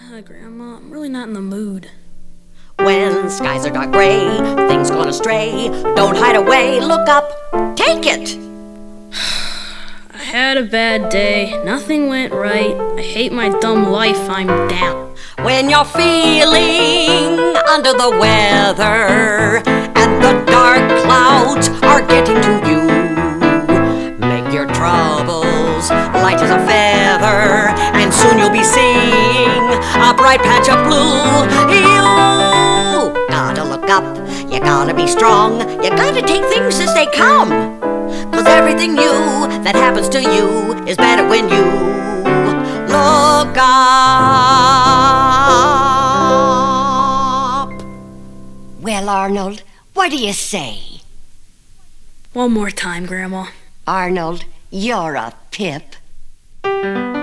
Grandma, I'm really not in the mood. When skies are dark gray, things gone astray. Don't hide away, look up, take it. I had a bad day, nothing went right. I hate my dumb life, I'm down. When you're feeling under the weather and the dark clouds are getting to you, make your troubles light as a feather, and soon you'll be seeing a bright patch of blue. You gotta look up, you gotta be strong, you gotta take things as they come, 'cause everything new that happens to you is better when you look up. Well, Arnold, what do you say? One more time, Grandma. Arnold, you're a pip.